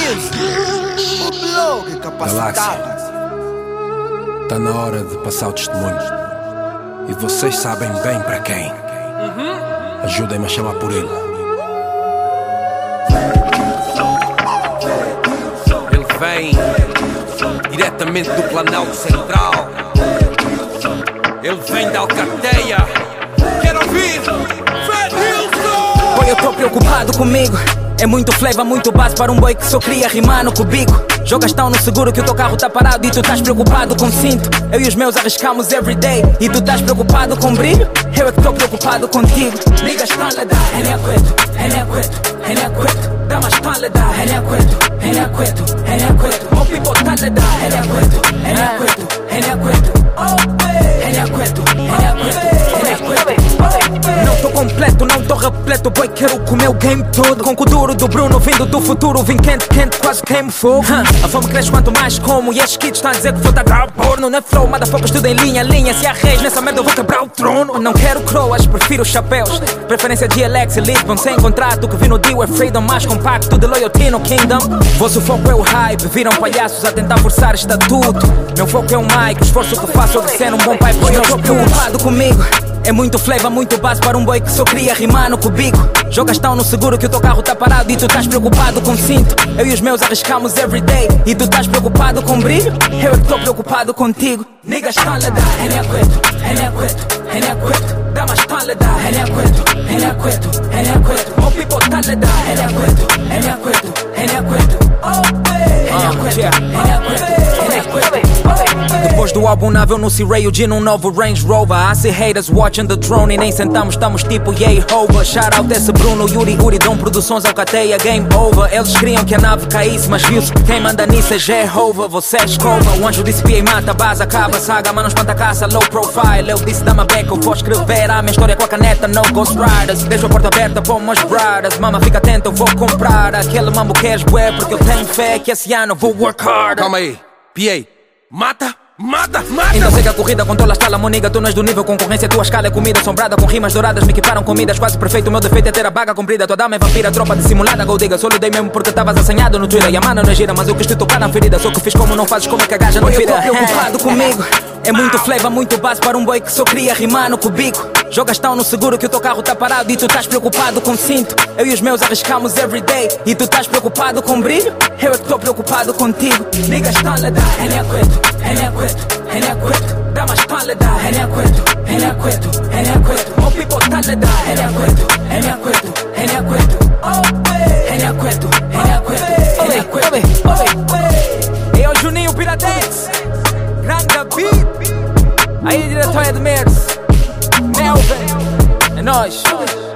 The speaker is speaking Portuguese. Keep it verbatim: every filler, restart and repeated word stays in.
Galáxia, tá na hora de passar o testemunho. E vocês sabem bem para quem. Ajudem-me a chamar por ele. Ele vem diretamente do Planalto Central. Ele vem da Alcateia. Quero ouvir Fred Hilson! Boy, eu tô preocupado comigo. É muito flavor, muito base para um boy que só queria rimar no cubico. Jogas tão no seguro que o teu carro tá parado e tu estás preocupado com cinto. Eu e os meus arriscamos everyday e tu estás preocupado com brilho. Eu é que tô preocupado contigo. Niggas estão a dar, ele é quieto, ele é quieto, ele é quieto. Damas estão a dar, ele é quieto, ele é quieto, ele é quieto. More people estão a dar, ele é quieto, ele é quieto, ele é quieto. Ele é quieto, ele é quieto, ele é quieto. Não tô completo, não tô repleto, boy, quero comer o game todo. Com o duro do Bruno, vindo do futuro, vim quente, quente, quase queimo fogo. A fome cresce quanto mais como, e estes kids estão a dizer que vou dar porno. Não é flow, motherfuckers tudo em linha, linha. Se há reis nessa merda eu vou quebrar o trono. Não quero croas, prefiro chapéus. Preferência de Alex e Lisbon, sem contrato. Que vi no deal é freedom, mais compacto de loyalty no kingdom. Vosso foco é o hype, viram palhaços a tentar forçar estatuto. Meu foco é o mic, o esforço que faço é obedecer um bom pai pros meus putos. Preocupado comigo. É muito flavor, muito base para um boy que só queria rimar no cubico. Jogas tão no seguro que o teu carro tá parado e tu estás preocupado com cinto. Eu e os meus arriscamos everyday e tu estás preocupado com brilho. Eu é que tô preocupado contigo. Niggas estão a dar, ele é quieto, ele é quieto, ele é quieto. Damas estão a dar, ele é quieto, ele é quieto, ele é quieto. More people estão a dar, ele é quieto, ele é quieto, ele é quieto. Ele é quieto, ele é quieto, ele é quieto. Depois do álbum Nave eu no C-Ray o G num novo Range Rover. I see haters watching the throne e nem sentamos, estamos tipo yay hover. Shout out esse Bruno, Yuri, Uri, Dom Produções, Alcateia, game over. Eles queriam que a nave caísse, mas viu-se que quem manda nisso é Jehovah. Você escova, o anjo disse pia e mata, a base acaba, saga, mas não espanta a caça, low profile. Eu disse dá-me a beca, eu vou escrever a minha história com a caneta, no Ghost Riders. Deixo a porta aberta para umas brothers, mama fica atenta, eu vou comprar aquele mambo que és bué, porque eu tenho fé que esse ano eu vou work hard. Calma aí, P A, mata! Mata, mata! Ainda sei que a corrida controla a escala, moniga, tu não és do nível concorrência, tua escala é comida assombrada com rimas douradas, me equiparam comidas quase perfeito, o meu defeito é ter a baga comprida, tua dama é vampira, tropa dissimulada, goldiga, só lhe dei mesmo porque estavas assanhado no Twitter, e a mana não é gira, mas eu quis te tocar na ferida, só que fiz como não fazes, como é que a gaja não vira. Eu tô preocupado comigo, é muito flavor, muito base para um boy que só queria rimar no cubico. Jogas tão no seguro que o teu carro tá parado e tu estás preocupado com cinto. Eu e os meus arriscamos everyday e tu estás preocupado com brilho. Eu é que tô preocupado contigo. Niggas estão a dar, ele é quieto, ele é quieto, ele é quieto. Damas estão a dar, ele é quieto, ele é quieto, ele é quieto. More people estão a dar, ele é quieto, ele é quieto, ele é quieto. Ele é quieto, ele é quieto, ele é quieto. E o Juninho Piratex, grande David. Aí diretor Edmers, Melvin, é nóis.